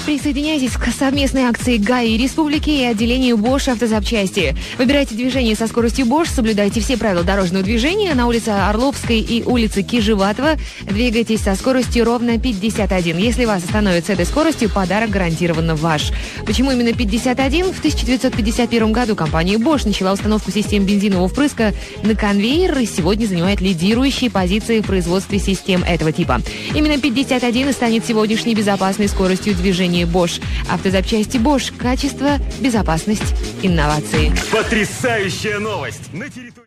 Присоединяйтесь к совместной акции ГАИ Республики и отделению Bosch автозапчасти. Выбирайте движение со скоростью Bosch, соблюдайте все правила дорожного движения. На улице Орловской и улице Кижеватова двигайтесь со скоростью ровно 51. Если вас остановят с этой скоростью, подарок гарантированно ваш. Почему именно 51? В 1951 году компания Bosch начала установку систем бензинового впрыска на конвейер и сегодня занимает лидирующие позиции в производстве систем этого типа. Именно 51 и станет сегодняшней безопасной скоростью движения Bosch. Автозапчасти Bosch. Качество, безопасность, инновации. Потрясающая новость! На территории